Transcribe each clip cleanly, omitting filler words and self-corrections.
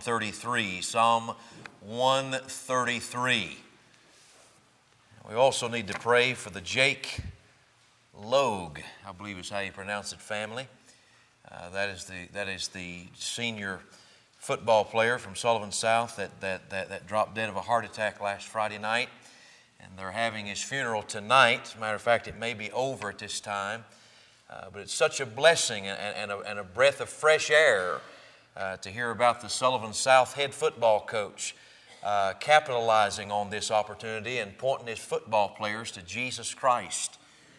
133. Psalm 133. We also need to pray for the Jake Logue, I believe is how you pronounce it, family. That is the senior football player from Sullivan South that dropped dead of a heart attack last Friday night. And they're having his funeral tonight. As a matter of fact, it may be over at this time. But it's such a blessing and a breath of fresh air to hear about the Sullivan South head football coach capitalizing on this opportunity and pointing his football players to Jesus Christ.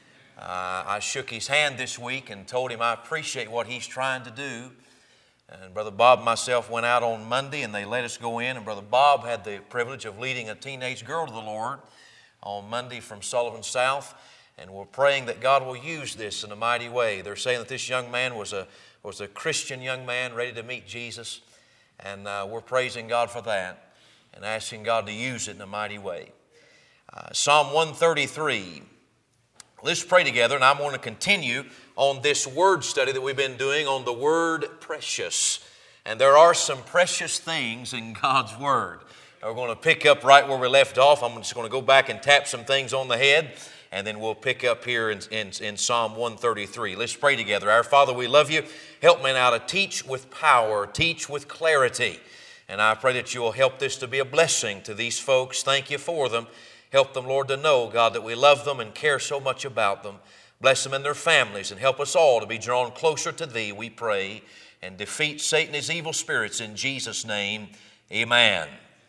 I shook his hand this week and told him I appreciate what he's trying to do. And Brother Bob and myself went out on Monday and they let us go in. And Brother Bob had the privilege of leading a teenage girl to the Lord on Monday from Sullivan South. And we're praying that God will use this in a mighty way. They're saying that this young man was a Christian young man ready to meet Jesus. And we're praising God for that and asking God to use it in a mighty way. Psalm 133. Let's pray together, and I'm going to continue on this word study that we've been doing on the word precious. And there are some precious things in God's word. We're going to pick up right where we left off. I'm just going to go back and tap some things on the head, and then we'll pick up here in Psalm 133. Let's pray together. Our Father, we love you. Help me now to teach with power, teach with clarity. And I pray that you will help this to be a blessing to these folks. Thank you for them. Help them, Lord, to know, God, that we love them and care so much about them. Bless them and their families and help us all to be drawn closer to Thee, we pray, and defeat Satan and his evil spirits in Jesus' name. Amen.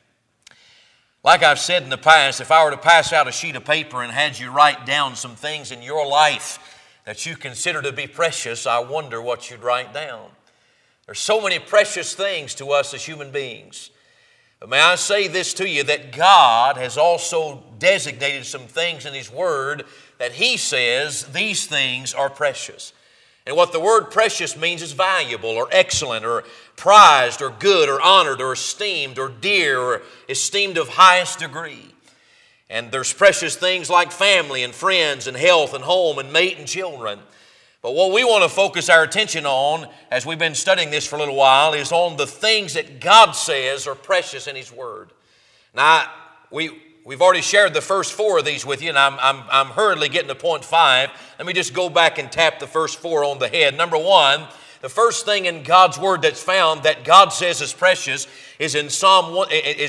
Like I've said in the past, if I were to pass out a sheet of paper and had you write down some things in your life that you consider to be precious, I wonder what you'd write down. There's so many precious things to us as human beings. But may I say this to you, that God has also designated some things in His Word that He says these things are precious. And what the word precious means is valuable or excellent or prized or good or honored or esteemed or dear or esteemed of highest degree. And there's precious things like family and friends and health and home and mate and children. But what we want to focus our attention on, as we've been studying this for a little while, is on the things that God says are precious in His Word. Now, we've already shared the first four of these with you, and I'm hurriedly getting to point 5. Let me just go back and tap the first 4 on the head. Number 1, the first thing in God's Word that's found that God says is precious is in Psalm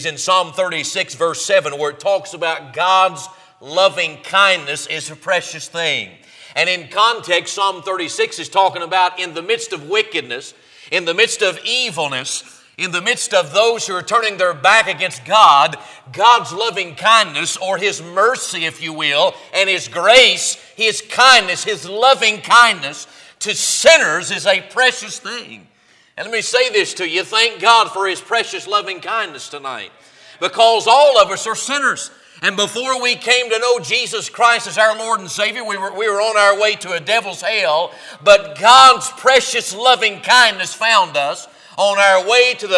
36, verse 7, where it talks about God's loving kindness is a precious thing. And in context, Psalm 36 is talking about in the midst of wickedness, in the midst of evilness, in the midst of those who are turning their back against God, God's loving kindness, or His mercy, if you will, and His grace, His kindness, His loving kindness to sinners is a precious thing. And let me say this to you, thank God for His precious loving kindness tonight, because all of us are sinners. And before we came to know Jesus Christ as our Lord and Savior, we were on our way to a devil's hell. But God's precious loving kindness found us on our way to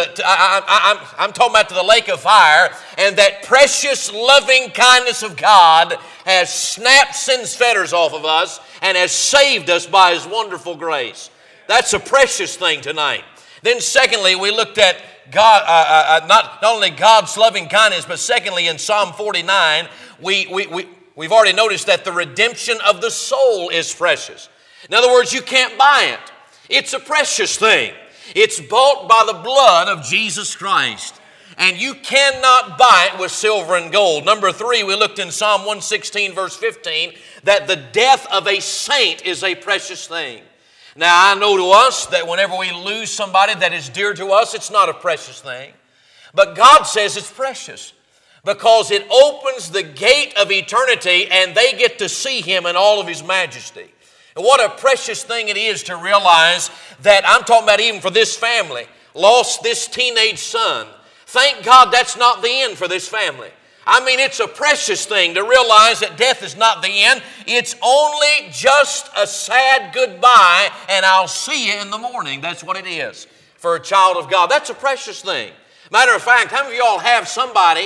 I'm talking about to the lake of fire. And that precious loving kindness of God has snapped sin's fetters off of us and has saved us by His wonderful grace. That's a precious thing tonight. Then secondly, we looked at God, not only God's loving kindness, but secondly, in Psalm 49, we've already noticed that the redemption of the soul is precious. In other words, you can't buy it. It's a precious thing. It's bought by the blood of Jesus Christ. And you cannot buy it with silver and gold. Number 3, we looked in Psalm 116, verse 15, that the death of a saint is a precious thing. Now, I know to us that whenever we lose somebody that is dear to us, it's not a precious thing. But God says it's precious because it opens the gate of eternity and they get to see Him in all of His majesty. And what a precious thing it is to realize that, I'm talking about even for this family, lost this teenage son. Thank God that's not the end for this family. I mean, it's a precious thing to realize that death is not the end. It's only just a sad goodbye, and I'll see you in the morning. That's what it is for a child of God. That's a precious thing. Matter of fact, how many of y'all have somebody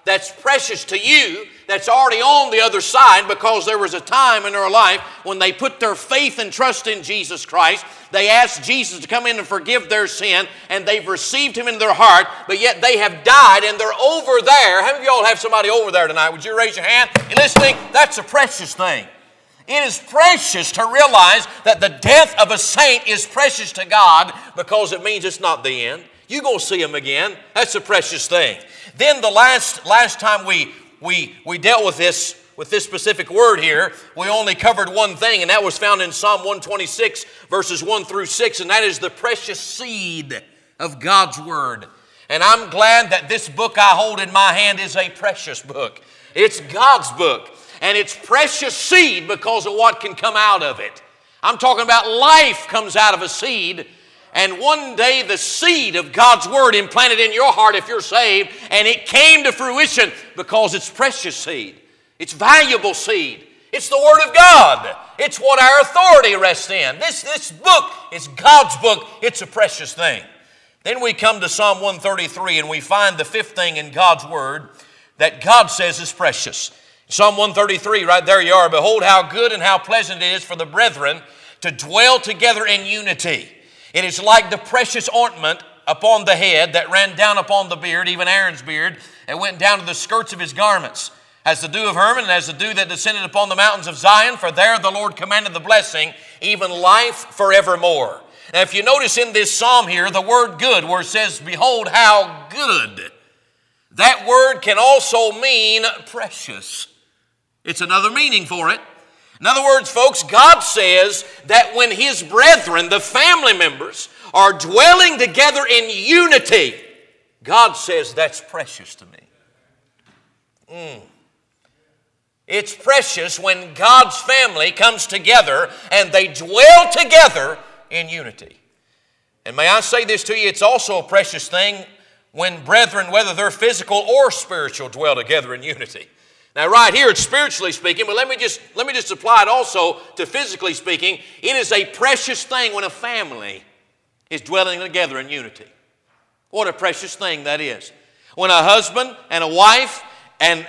that's precious to you, that's already on the other side, because there was a time in their life when they put their faith and trust in Jesus Christ. They asked Jesus to come in and forgive their sin, and they've received Him in their heart, but yet they have died and they're over there. How many of y'all have somebody over there tonight? Would you raise your hand? You listening? That's a precious thing. It is precious to realize that the death of a saint is precious to God, because it means it's not the end. You're going to see Him again. That's a precious thing. Then the last time we dealt with this specific word here, we only covered one thing, and that was found in Psalm 126, verses 1 through 6, and that is the precious seed of God's Word. And I'm glad that this book I hold in my hand is a precious book. It's God's book, and it's precious seed because of what can come out of it. I'm talking about life comes out of a seed. And one day the seed of God's Word implanted in your heart if you're saved, and it came to fruition because it's precious seed. It's valuable seed. It's the Word of God. It's what our authority rests in. This book is God's book. It's a precious thing. Then we come to Psalm 133, and we find the fifth thing in God's Word that God says is precious. Psalm 133, right there you are. Behold how good and how pleasant it is for the brethren to dwell together in unity. It is like the precious ointment upon the head that ran down upon the beard, even Aaron's beard, and went down to the skirts of his garments, as the dew of Hermon, and as the dew that descended upon the mountains of Zion, for there the Lord commanded the blessing, even life forevermore. Now if you notice in this psalm here, the word good, where it says, behold how good, that word can also mean precious. It's another meaning for it. In other words, folks, God says that when His brethren, the family members, are dwelling together in unity, God says that's precious to me. It's precious when God's family comes together and they dwell together in unity. And may I say this to you, it's also a precious thing when brethren, whether they're physical or spiritual, dwell together in unity. Now right here it's spiritually speaking, but let me just apply it also to physically speaking. It is a precious thing when a family is dwelling together in unity. What a precious thing that is. When a husband and a wife and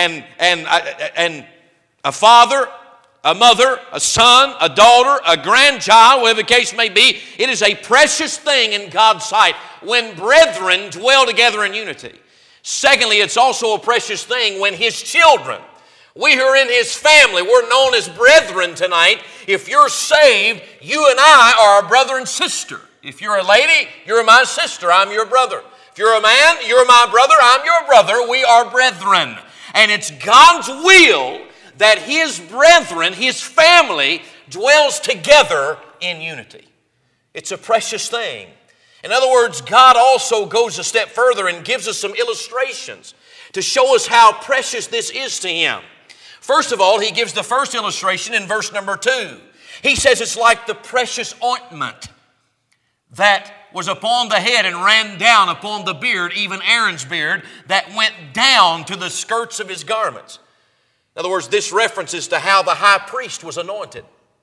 a father, a mother, a son, a daughter, a grandchild, whatever the case may be, it is a precious thing in God's sight when brethren dwell together in unity. Secondly, it's also a precious thing when His children, we who are in His family, we're known as brethren tonight. If you're saved, you and I are a brother and sister. If you're a lady, you're my sister, I'm your brother. If you're a man, you're my brother, I'm your brother. We are brethren. And it's God's will that His brethren, His family, dwells together in unity. It's a precious thing. In other words, God also goes a step further and gives us some illustrations to show us how precious this is to Him. First of all, He gives the first illustration in verse number 2. He says it's like the precious ointment that was upon the head and ran down upon the beard, even Aaron's beard, that went down to the skirts of his garments. In other words, this references to how the high priest was anointed.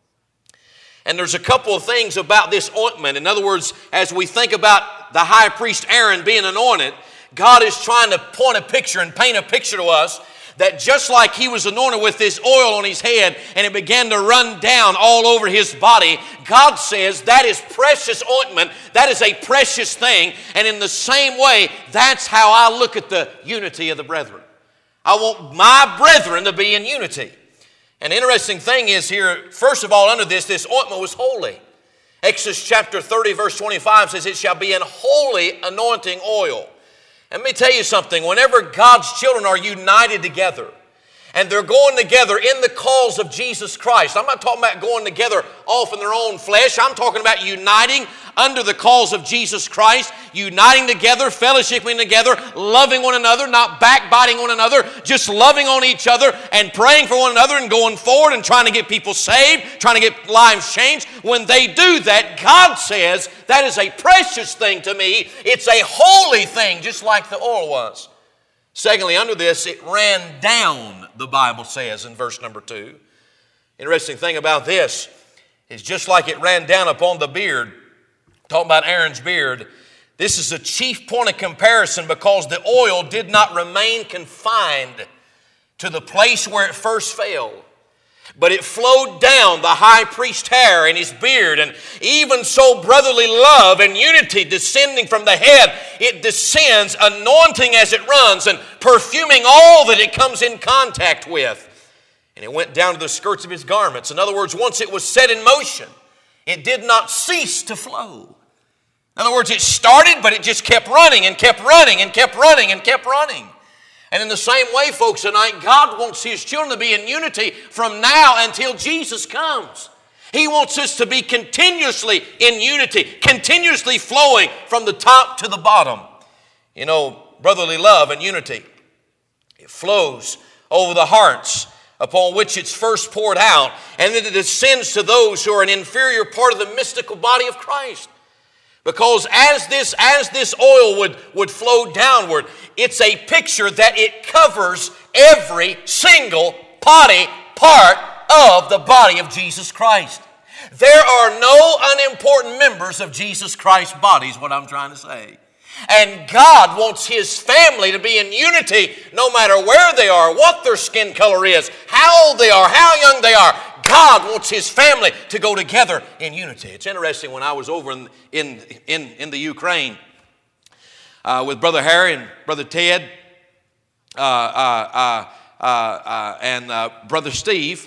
And there's a couple of things about this ointment. In other words, as we think about the high priest Aaron being anointed, God is trying to point a picture and paint a picture to us that just like he was anointed with this oil on his head and it began to run down all over his body, God says that is precious ointment. That is a precious thing. And in the same way, that's how I look at the unity of the brethren. I want my brethren to be in unity. An interesting thing is here, first of all, under this ointment was holy. Exodus chapter 30, verse 25 says, it shall be an holy anointing oil. And let me tell you something. Whenever God's children are united together, and they're going together in the cause of Jesus Christ. I'm not talking about going together off in their own flesh. I'm talking about uniting under the cause of Jesus Christ, uniting together, fellowshipping together, loving one another, not backbiting one another, just loving on each other and praying for one another and going forward and trying to get people saved, trying to get lives changed. When they do that, God says that is a precious thing to me. It's a holy thing, just like the oil was. Secondly, under this, it ran down, the Bible says in verse number 2. Interesting thing about this is just like it ran down upon the beard, talking about Aaron's beard, This is a chief point of comparison because the oil did not remain confined to the place where it first fell, but it flowed down the high priest's hair and his beard, and even so brotherly love and unity descending from the head, it descends, anointing as it runs and perfuming all that it comes in contact with. And it went down to the skirts of his garments. In other words, once it was set in motion, it did not cease to flow. In other words, it started, but it just kept running and kept running and kept running and kept running. And in the same way, folks, tonight, God wants His children to be in unity from now until Jesus comes. He wants us to be continuously in unity, continuously flowing from the top to the bottom. You know, brotherly love and unity, it flows over the hearts upon which it's first poured out, and then it descends to those who are an inferior part of the mystical body of Christ. Because as this oil would flow downward, it's a picture that it covers every single part of the body of Jesus Christ. There are no unimportant members of Jesus Christ's body, is what I'm trying to say. And God wants His family to be in unity no matter where they are, what their skin color is, how old they are, how young they are. God wants His family to go together in unity. It's interesting, when I was over in the Ukraine with Brother Harry and Brother Ted and Brother Steve,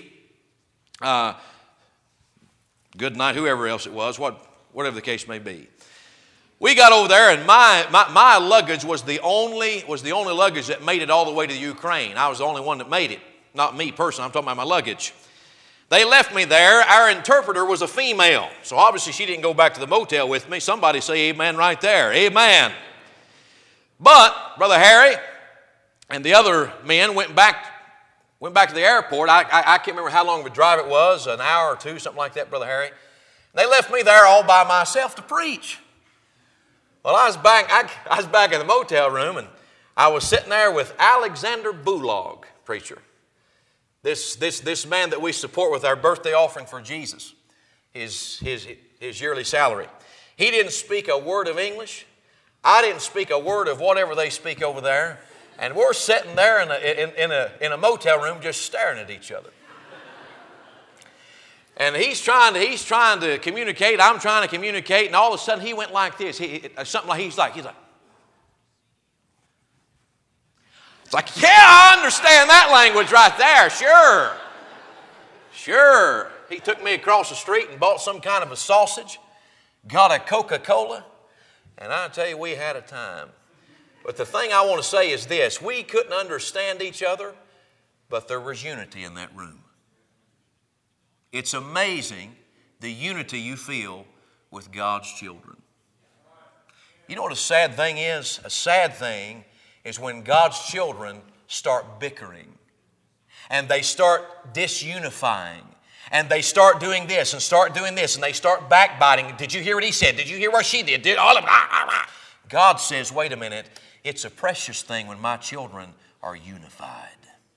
good night, whoever else it was, whatever the case may be. We got over there, and my luggage was the only luggage that made it all the way to the Ukraine. I was the only one that made it. Not me personally, I'm talking about my luggage. They left me there. Our interpreter was a female, so obviously she didn't go back to the motel with me. Somebody say amen right there. Amen. But Brother Harry and the other men went back to the airport. I can't remember how long of a drive it was, an hour or two, something like that, Brother Harry. They left me there all by myself to preach. Well, I was back in the motel room, and I was sitting there with Alexander Bulog, preacher. This man that we support with our birthday offering for Jesus, his yearly salary. He didn't speak a word of English. I didn't speak a word of whatever they speak over there. And we're sitting there in a motel room just staring at each other. And he's trying to communicate. I'm trying to communicate. And all of a sudden he went like this. He's like. It's like, yeah, I understand that language right there. Sure. He took me across the street and bought some kind of a sausage, got a Coca-Cola, and I tell you, we had a time. But the thing I want to say is this: we couldn't understand each other, but there was unity in that room. It's amazing the unity you feel with God's children. You know what a sad thing is? A sad thing is when God's children start bickering and they start disunifying and they start doing this and start doing this and they start backbiting. Did you hear what he said? Did you hear what she did? God says, wait a minute, it's a precious thing when my children are unified.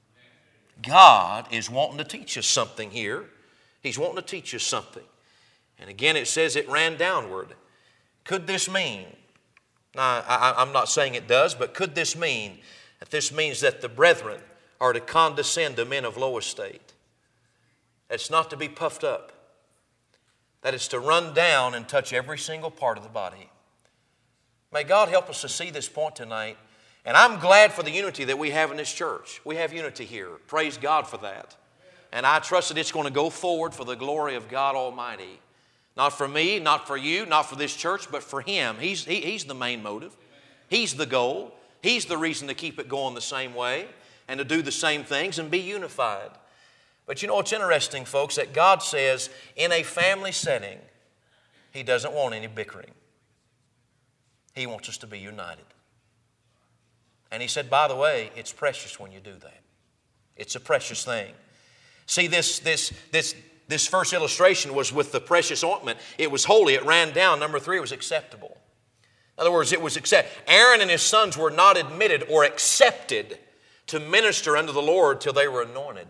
God is wanting to teach us something here. He's wanting to teach us something. And again, it says it ran downward. Could this mean, now I'm not saying it does, but could this mean that this means that the brethren are to condescend to men of low estate? It's not to be puffed up. That it's to run down and touch every single part of the body. May God help us to see this point tonight. And I'm glad for the unity that we have in this church. We have unity here. Praise God for that. And I trust that it's going to go forward for the glory of God Almighty. Not for me, not for you, not for this church, but for Him. He's the main motive. He's the goal. He's the reason to keep it going the same way and to do the same things and be unified. But you know what's interesting, folks, that God says in a family setting, He doesn't want any bickering. He wants us to be united. And He said, by the way, it's precious when you do that. It's a precious thing. See, this first illustration was with the precious ointment. It was holy. It ran down. Number 3, it was acceptable. In other words, it was accepted. Aaron and his sons were not admitted or accepted to minister unto the Lord till they were anointed.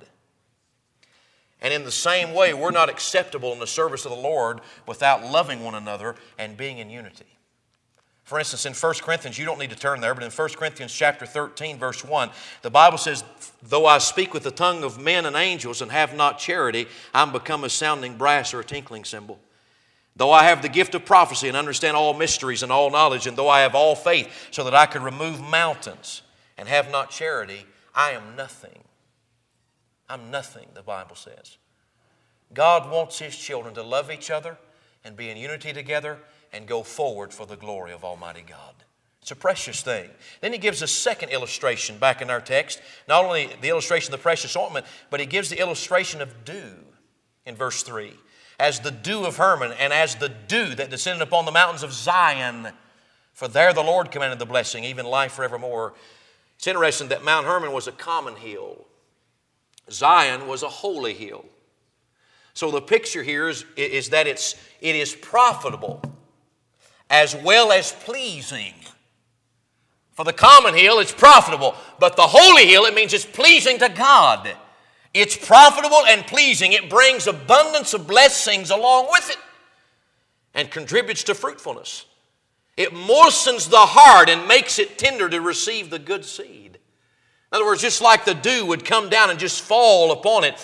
And in the same way, we're not acceptable in the service of the Lord without loving one another and being in unity. For instance, in 1 Corinthians, you don't need to turn there, but in 1 Corinthians chapter 13, verse 1, the Bible says, though I speak with the tongue of men and angels and have not charity, I'm become a sounding brass or a tinkling cymbal. Though I have the gift of prophecy and understand all mysteries and all knowledge, and though I have all faith so that I could remove mountains and have not charity, I am nothing. I'm nothing, the Bible says. God wants His children to love each other and be in unity together and go forward for the glory of Almighty God. It's a precious thing. Then He gives a second illustration back in our text. Not only the illustration of the precious ointment, but He gives the illustration of dew in verse 3. As the dew of Hermon, and as the dew that descended upon the mountains of Zion. For there the Lord commanded the blessing, even life forevermore. It's interesting that Mount Hermon was a common hill. Zion was a holy hill. So the picture here is that it is profitable as well as pleasing. For the common hill, it's profitable. But the holy hill, it means it's pleasing to God. It's profitable and pleasing. It brings abundance of blessings along with it and contributes to fruitfulness. It moistens the heart and makes it tender to receive the good seed. In other words, just like the dew would come down and just fall upon it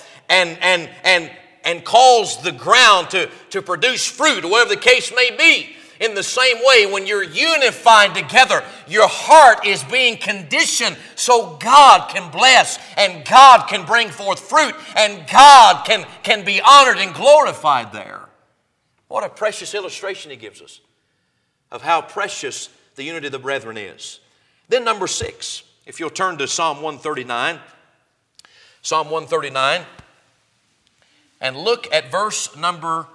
and cause the ground to produce fruit, or whatever the case may be. In the same way, when you're unified together, your heart is being conditioned so God can bless and God can bring forth fruit and God can be honored and glorified there. What a precious illustration He gives us of how precious the unity of the brethren is. Then number 6, if you'll turn to Psalm 139. Psalm 139. And look at verse number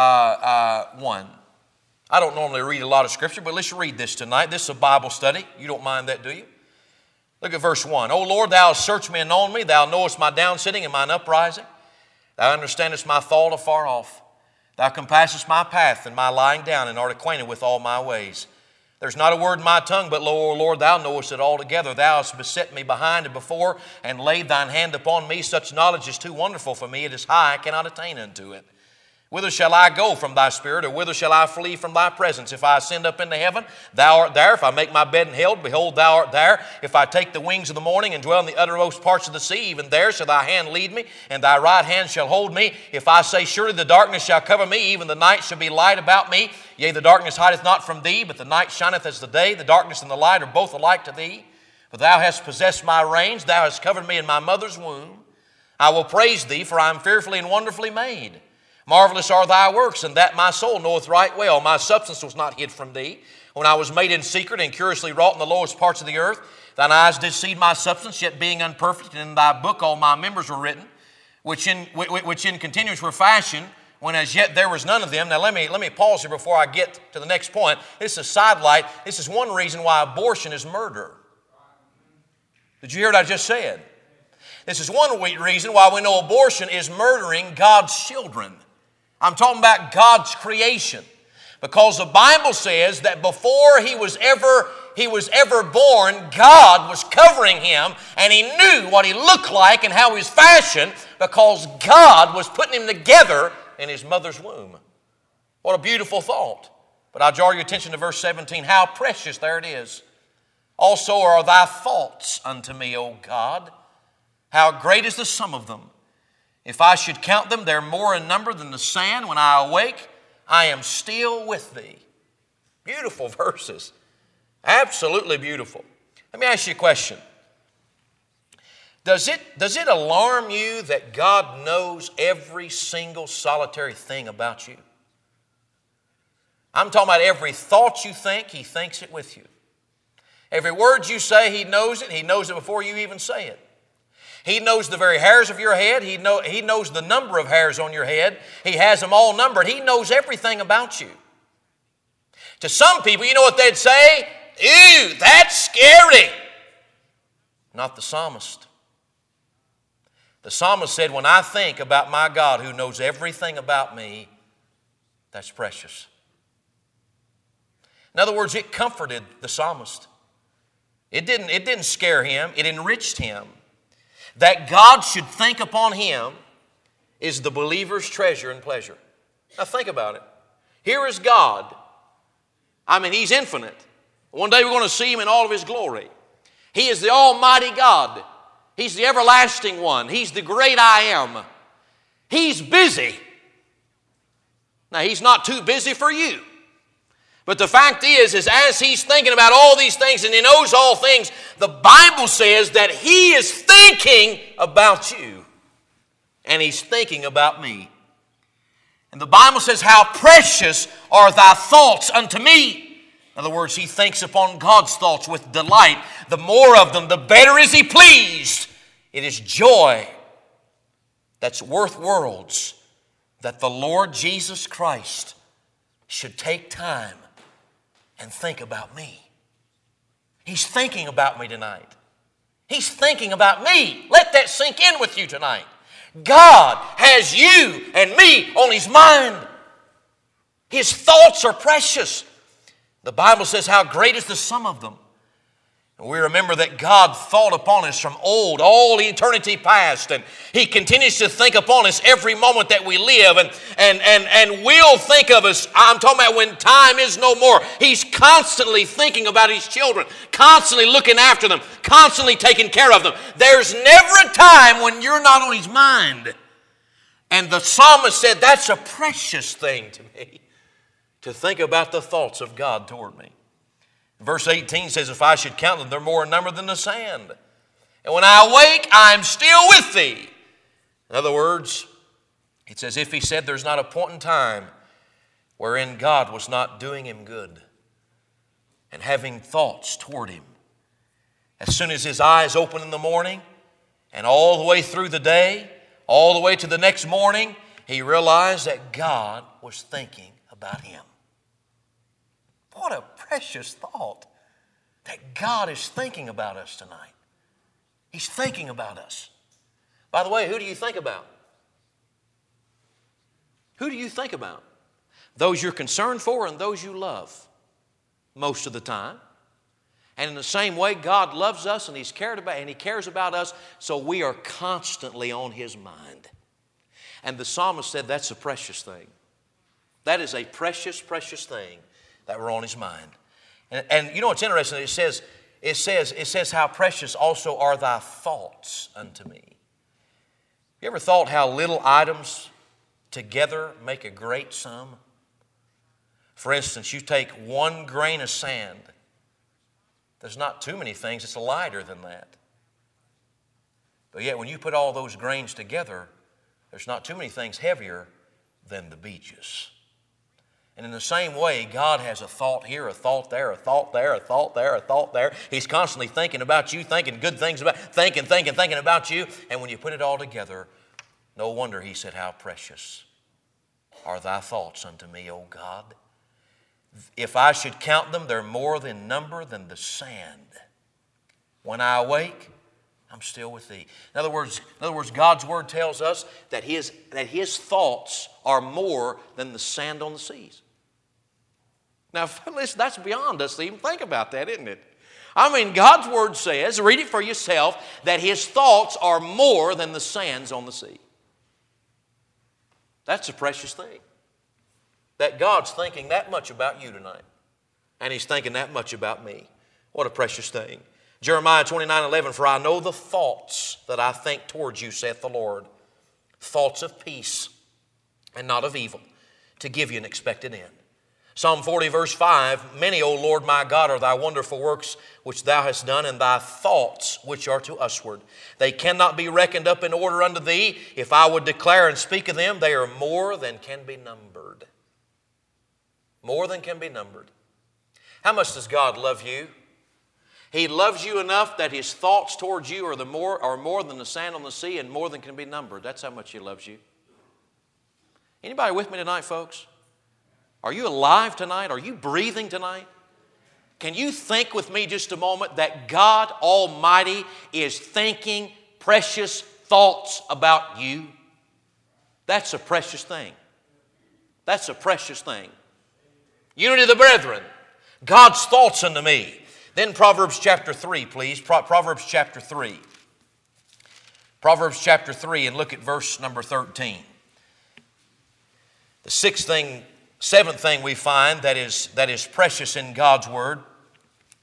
1. I don't normally read a lot of Scripture, but let's read this tonight. This is a Bible study. You don't mind that, do you? Look at verse 1. O Lord, Thou hast searched me and known me. Thou knowest my downsitting and mine uprising. Thou understandest my thought afar off. Thou compassest my path and my lying down, and art acquainted with all my ways. There's not a word in my tongue, but lo, O Lord, Thou knowest it altogether. Thou hast beset me behind and before, and laid Thine hand upon me. Such knowledge is too wonderful for me. It is high, I cannot attain unto it. Whither shall I go from Thy Spirit, or whither shall I flee from Thy presence? If I ascend up into heaven, Thou art there. If I make my bed in hell, behold, Thou art there. If I take the wings of the morning and dwell in the uttermost parts of the sea, even there shall Thy hand lead me, and Thy right hand shall hold me. If I say, surely the darkness shall cover me, even the night shall be light about me. Yea, the darkness hideth not from Thee, but the night shineth as the day. The darkness and the light are both alike to Thee. For Thou hast possessed my reins. Thou hast covered me in my mother's womb. I will praise Thee, for I am fearfully and wonderfully made. Marvelous are Thy works, and that my soul knoweth right well. My substance was not hid from Thee, when I was made in secret and curiously wrought in the lowest parts of the earth. Thine eyes did see my substance, yet being unperfect, and in Thy book all my members were written, which in continuance were fashioned, when as yet there was none of them. Now let me pause here before I get to the next point. This is a sidelight. This is one reason why abortion is murder. Did you hear what I just said? This is one reason why we know abortion is murdering God's children. I'm talking about God's creation. Because the Bible says that before he was ever born, God was covering him, and He knew what he looked like and how he was fashioned, because God was putting him together in his mother's womb. What a beautiful thought. But I draw your attention to verse 17. How precious, there it is. Also are Thy thoughts unto me, O God. How great is the sum of them. If I should count them, they're more in number than the sand. When I awake, I am still with Thee. Beautiful verses. Absolutely beautiful. Let me ask you a question. Does it alarm you that God knows every single solitary thing about you? I'm talking about every thought you think, He thinks it with you. Every word you say, He knows it. He knows it before you even say it. He knows the very hairs of your head. He knows the number of hairs on your head. He has them all numbered. He knows everything about you. To some people, you know what they'd say? Ew, that's scary. Not the psalmist. The psalmist said, when I think about my God who knows everything about me, that's precious. In other words, it comforted the psalmist. It didn't scare him. It enriched him. That God should think upon him is the believer's treasure and pleasure. Now think about it. Here is God. I mean, He's infinite. One day we're going to see Him in all of His glory. He is the Almighty God. He's the everlasting one. He's the great I am. He's busy. Now, He's not too busy for you. But the fact is as He's thinking about all these things and He knows all things, the Bible says that He is thinking about you. And He's thinking about me. And the Bible says, how precious are thy thoughts unto me. In other words, He thinks upon God's thoughts with delight. The more of them, the better is He pleased. It is joy that's worth worlds that the Lord Jesus Christ should take time and think about me. He's thinking about me tonight. He's thinking about me. Let that sink in with you tonight. God has you and me on His mind. His thoughts are precious. The Bible says how great is the sum of them. And we remember that God thought upon us from old, all eternity past, and He continues to think upon us every moment that we live, and will think of us. I'm talking about when time is no more. He's constantly thinking about His children, constantly looking after them, constantly taking care of them. There's never a time when you're not on His mind. And the psalmist said, that's a precious thing to me, to think about the thoughts of God toward me. Verse 18 says, if I should count them, they're more in number than the sand. And when I awake, I am still with Thee. In other words, it's as if he said there's not a point in time wherein God was not doing him good and having thoughts toward him. As soon as his eyes open in the morning and all the way through the day, all the way to the next morning, he realized that God was thinking about him. What a precious thought that God is thinking about us tonight. He's thinking about us. By the way, who do you think about? Who do you think about? Those you're concerned for and those you love most of the time. And in the same way, God loves us and He cares about us, so we are constantly on His mind. And the psalmist said that's a precious thing. That is a precious, precious thing that we're on His mind. And you know what's interesting? It says how precious also are thy thoughts unto me. You ever thought how little items together make a great sum? For instance, you take 1 grain of sand. There's not too many things that's lighter than that. But yet when you put all those grains together, there's not too many things heavier than the beaches. And in the same way, God has a thought here, a thought there, a thought there, a thought there, a thought there. He's constantly thinking about you, thinking good things about, thinking about you. And when you put it all together, no wonder He said, how precious are thy thoughts unto me, O God. If I should count them, they're more in number than the sand. When I awake, I'm still with Thee. In other words, God's Word tells us that His thoughts are more than the sand on the seas. Now, listen, that's beyond us to even think about that, isn't it? I mean, God's Word says, read it for yourself, that His thoughts are more than the sands on the sea. That's a precious thing. That God's thinking that much about you tonight. And He's thinking that much about me. What a precious thing. Jeremiah 29:11, for I know the thoughts that I think towards you, saith the Lord. Thoughts of peace and not of evil, to give you an expected end. Psalm 40 verse 5, many, O Lord my God, are thy wonderful works which thou hast done, and thy thoughts which are to usward. They cannot be reckoned up in order unto thee. If I would declare and speak of them, they are more than can be numbered. More than can be numbered. How much does God love you? He loves you enough that His thoughts towards you are more than the sand on the sea and more than can be numbered. That's how much He loves you. Anybody with me tonight, folks? Are you alive tonight? Are you breathing tonight? Can you think with me just a moment that God Almighty is thinking precious thoughts about you? That's a precious thing. That's a precious thing. Unity of the brethren. God's thoughts unto me. Then Proverbs chapter 3, please. Proverbs chapter 3. Proverbs chapter 3, and look at verse number 13. The seventh thing we find that is precious in God's Word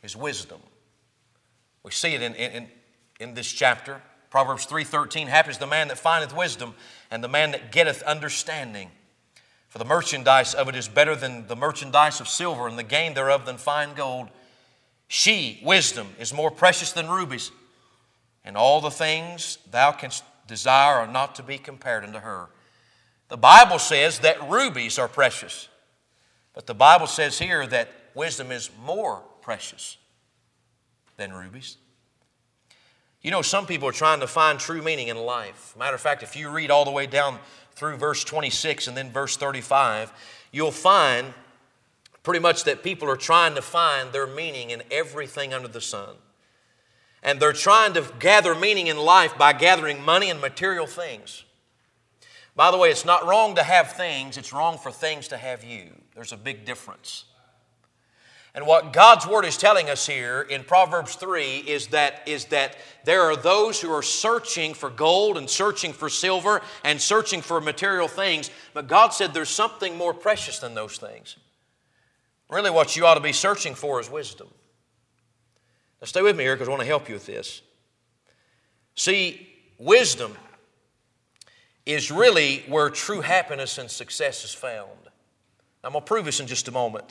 is wisdom. We see it in this chapter. Proverbs 3:13, happy is the man that findeth wisdom, and the man that getteth understanding. For the merchandise of it is better than the merchandise of silver, and the gain thereof than fine gold. She, wisdom, is more precious than rubies, and all the things thou canst desire are not to be compared unto her. The Bible says that rubies are precious, but the Bible says here that wisdom is more precious than rubies. You know, some people are trying to find true meaning in life. Matter of fact, if you read all the way down through verse 26 and then verse 35, you'll find pretty much that people are trying to find their meaning in everything under the sun. And they're trying to gather meaning in life by gathering money and material things. By the way, it's not wrong to have things, it's wrong for things to have you. There's a big difference. And what God's Word is telling us here in Proverbs 3 is that there are those who are searching for gold and searching for silver and searching for material things. But God said there's something more precious than those things. Really what you ought to be searching for is wisdom. Now stay with me here because I want to help you with this. See, wisdom is really where true happiness and success is found. I'm going to prove this in just a moment.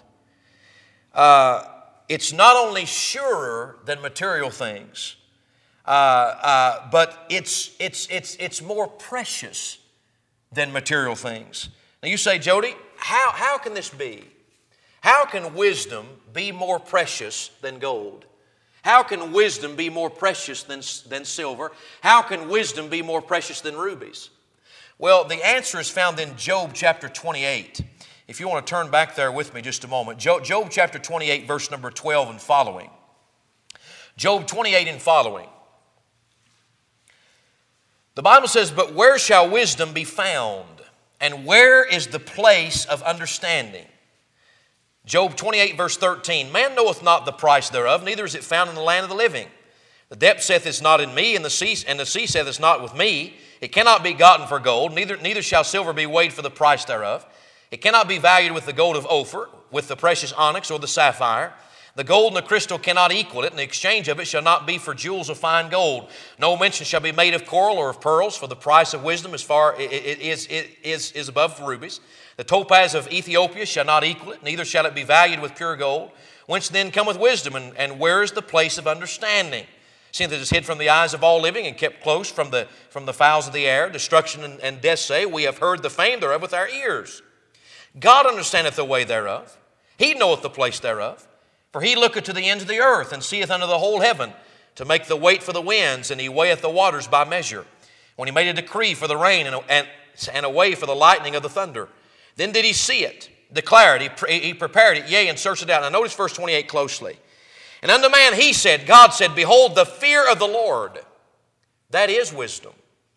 It's not only surer than material things, but it's more precious than material things. Now you say, Jody, how can this be? How can wisdom be more precious than gold? How can wisdom be more precious than silver? How can wisdom be more precious than rubies? Well, the answer is found in Job chapter 28. If you want to turn back there with me just a moment. Job chapter 28, verse number 12 and following. Job 28 and following. The Bible says, but where shall wisdom be found? And where is the place of understanding? Job 28, verse 13. Man knoweth not the price thereof, neither is it found in the land of the living. The depth saith, it's not in me, and the sea saith, it's not with me. It cannot be gotten for gold, neither shall silver be weighed for the price thereof. It cannot be valued with the gold of Ophir, with the precious onyx or the sapphire. The gold and the crystal cannot equal it, and the exchange of it shall not be for jewels of fine gold. No mention shall be made of coral or of pearls, for the price of wisdom is above rubies. The topaz of Ethiopia shall not equal it, neither shall it be valued with pure gold. Whence then cometh wisdom, and where is the place of understanding? Seeing that it is hid from the eyes of all living, and kept close from the fowls of the air. Destruction and death say, we have heard the fame thereof with our ears. God understandeth the way thereof. He knoweth the place thereof. For he looketh to the ends of the earth, and seeth under the whole heaven, to make the weight for the winds, and he weigheth the waters by measure. When he made a decree for the rain, and a way for the lightning of the thunder. Then did he see it, declare it, he prepared it, yea, and searched it out. Now notice verse 28 closely. And unto man he said, God said, behold, the fear of the Lord, that is wisdom.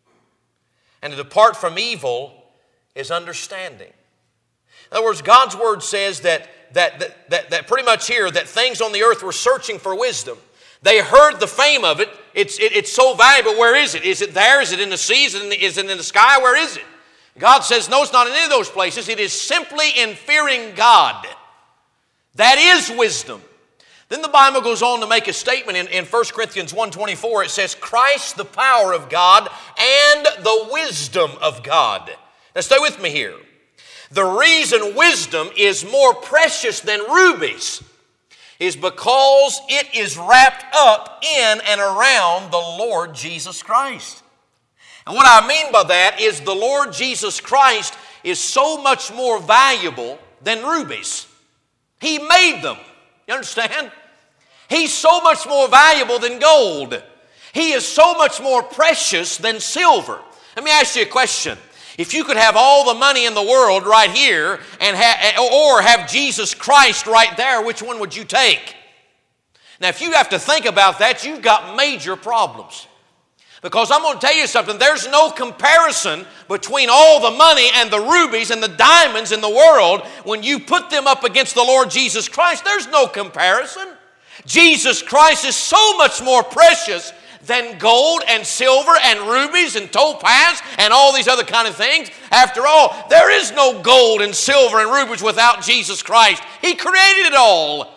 And to depart from evil is understanding. In other words, God's Word says that pretty much here, that things on the earth were searching for wisdom. They heard the fame of it. It's so valuable. Where is it? Is it there? Is it in the seas? Is it in the sky? Where is it? God says, no, it's not in any of those places. It is simply in fearing God. That is wisdom. Then the Bible goes on to make a statement in 1 Corinthians 1:24. It says, Christ the power of God and the wisdom of God. Now stay with me here. The reason wisdom is more precious than rubies is because it is wrapped up in and around the Lord Jesus Christ. And what I mean by that is the Lord Jesus Christ is so much more valuable than rubies. He made them. You understand? He's so much more valuable than gold. He is so much more precious than silver. Let me ask you a question. If you could have all the money in the world right here or have Jesus Christ right there, which one would you take? Now, if you have to think about that, you've got major problems. Because I'm going to tell you something, there's no comparison between all the money and the rubies and the diamonds in the world. When you put them up against the Lord Jesus Christ, there's no comparison. Jesus Christ is so much more precious than gold and silver and rubies and topaz and all these other kind of things. After all, there is no gold and silver and rubies without Jesus Christ. He created it all.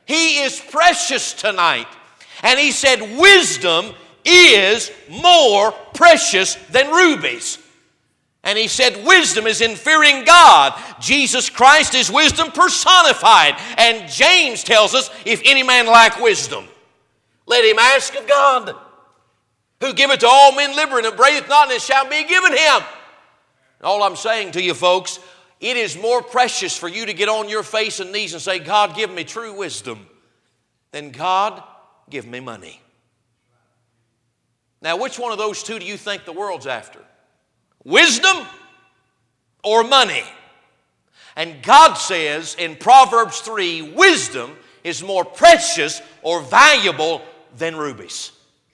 He is precious tonight. And he said wisdom is more precious than rubies. And he said wisdom is in fearing God. Jesus Christ is wisdom personified. And James tells us, if any man lack wisdom, let him ask of God, who giveth to all men liberally, and upbraideth not, and it shall be given him. All I'm saying to you folks, it is more precious for you to get on your face and knees and say, God, give me true wisdom, than God, give me money. Now, which one of those two do you think the world's after? Wisdom or money? And God says in Proverbs 3, wisdom is more precious or valuable than rubies.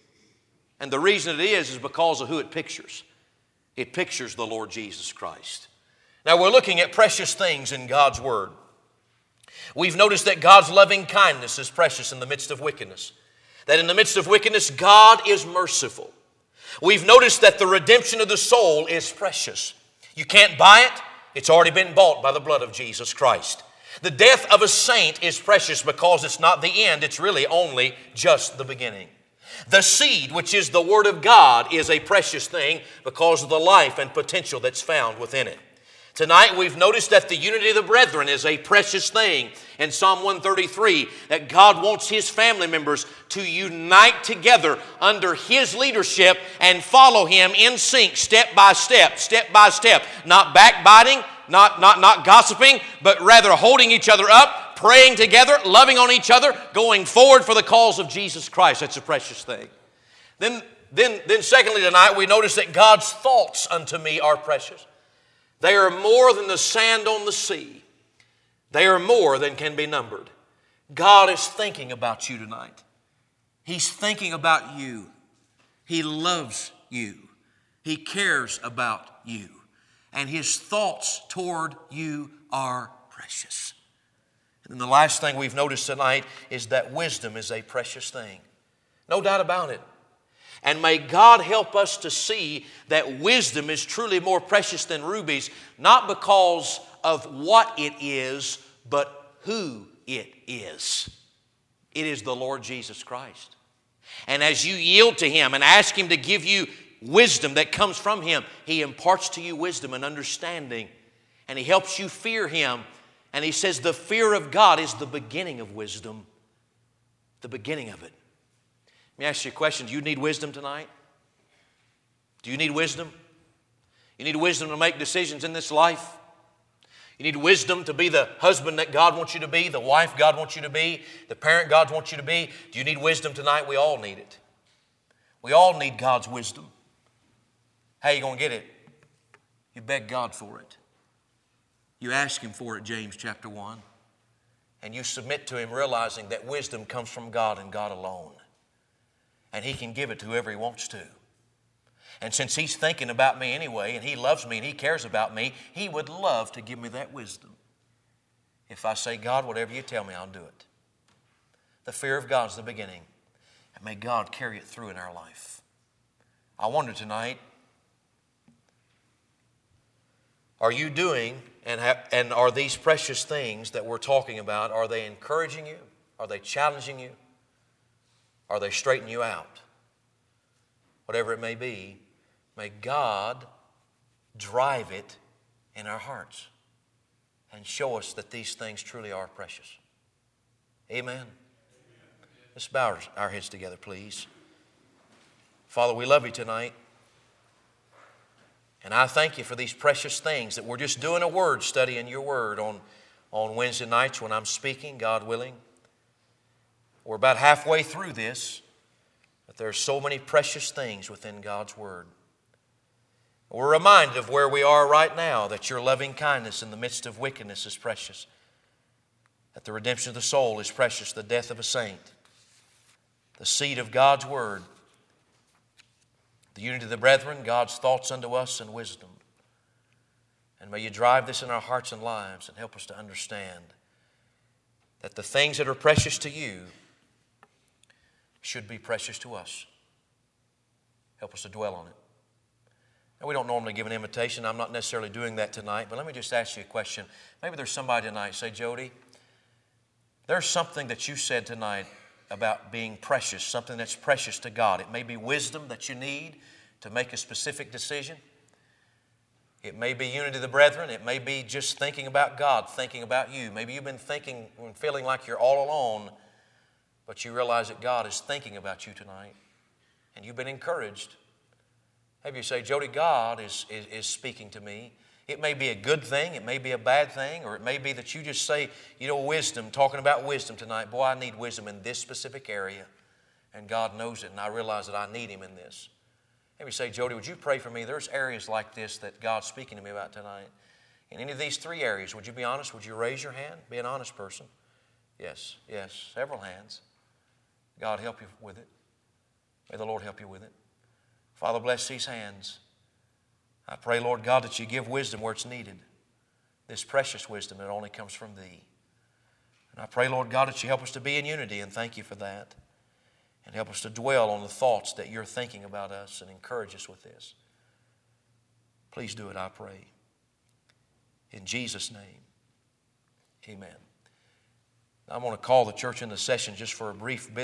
And the reason it is because of who it pictures. It pictures the Lord Jesus Christ. Now we're looking at precious things in God's Word. We've noticed that God's loving kindness is precious in the midst of wickedness. That in the midst of wickedness, God is merciful. We've noticed that the redemption of the soul is precious. You can't buy it. It's already been bought by the blood of Jesus Christ. The death of a saint is precious because it's not the end. It's really only just the beginning. The seed, which is the Word of God, is a precious thing because of the life and potential that's found within it. Tonight we've noticed that the unity of the brethren is a precious thing. In Psalm 133, that God wants His family members to unite together under His leadership and follow Him in sync, step by step, not backbiting, not gossiping, but rather holding each other up, praying together, loving on each other, going forward for the cause of Jesus Christ. That's a precious thing. Then secondly tonight, we notice that God's thoughts unto me are precious. They are more than the sand on the sea. They are more than can be numbered. God is thinking about you tonight. He's thinking about you. He loves you. He cares about you. And His thoughts toward you are precious. And then the last thing we've noticed tonight is that wisdom is a precious thing. No doubt about it. And may God help us to see that wisdom is truly more precious than rubies, not because of what it is, but who it is. It is the Lord Jesus Christ. And as you yield to Him and ask Him to give you wisdom that comes from Him, He imparts to you wisdom and understanding, and He helps you fear Him. And He says the fear of God is the beginning of wisdom, the beginning of it. Let me ask you a question. Do you need wisdom tonight? Do you need wisdom? You need wisdom to make decisions in this life. You need wisdom to be the husband that God wants you to be, the wife God wants you to be, the parent God wants you to be. Do you need wisdom tonight? We all need it. We all need God's wisdom. How are you going to get it? You beg God for it. You ask Him for it, James chapter 1. And you submit to Him realizing that wisdom comes from God and God alone. And He can give it to whoever He wants to. And since He's thinking about me anyway, and He loves me and He cares about me, He would love to give me that wisdom. If I say, God, whatever you tell me, I'll do it. The fear of God is the beginning. And may God carry it through in our life. I wonder tonight, are you doing and are these precious things that we're talking about, are they encouraging you? Are they challenging you? Are they straightening you out? Whatever it may be, may God drive it in our hearts and show us that these things truly are precious. Amen. Let's bow our heads together, please. Father, we love You tonight. And I thank You for these precious things that we're just doing a word study in Your Word on Wednesday nights when I'm speaking, God willing. We're about halfway through this, but there are so many precious things within God's Word. We're reminded of where we are right now, that Your loving kindness in the midst of wickedness is precious, that the redemption of the soul is precious, the death of a saint, the seed of God's Word, the unity of the brethren, God's thoughts unto us, and wisdom. And may You drive this in our hearts and lives and help us to understand that the things that are precious to You should be precious to us. Help us to dwell on it. Now, we don't normally give an invitation. I'm not necessarily doing that tonight, but let me just ask you a question. Maybe there's somebody tonight, say, Jody, there's something that you said tonight about being precious, something that's precious to God. It may be wisdom that you need to make a specific decision. It may be unity of the brethren. It may be just thinking about God, thinking about you. Maybe you've been thinking and feeling like you're all alone, but you realize that God is thinking about you tonight, and you've been encouraged. Maybe you say, Jody, God is speaking to me. It may be a good thing, it may be a bad thing, or it may be that you just say, wisdom, talking about wisdom tonight. Boy, I need wisdom in this specific area, and God knows it, and I realize that I need Him in this. Maybe you say, Jody, would you pray for me? There's areas like this that God's speaking to me about tonight. In any of these three areas, would you be honest? Would you raise your hand? Be an honest person. Yes, several hands. God help you with it. May the Lord help you with it. Father, bless these hands. I pray, Lord God, that you give wisdom where it's needed. This precious wisdom that only comes from Thee. And I pray, Lord God, that you help us to be in unity, and thank you for that. And help us to dwell on the thoughts that you're thinking about us and encourage us with this. Please do it, I pray. In Jesus' name, amen. I'm going to call the church into session just for a brief bit.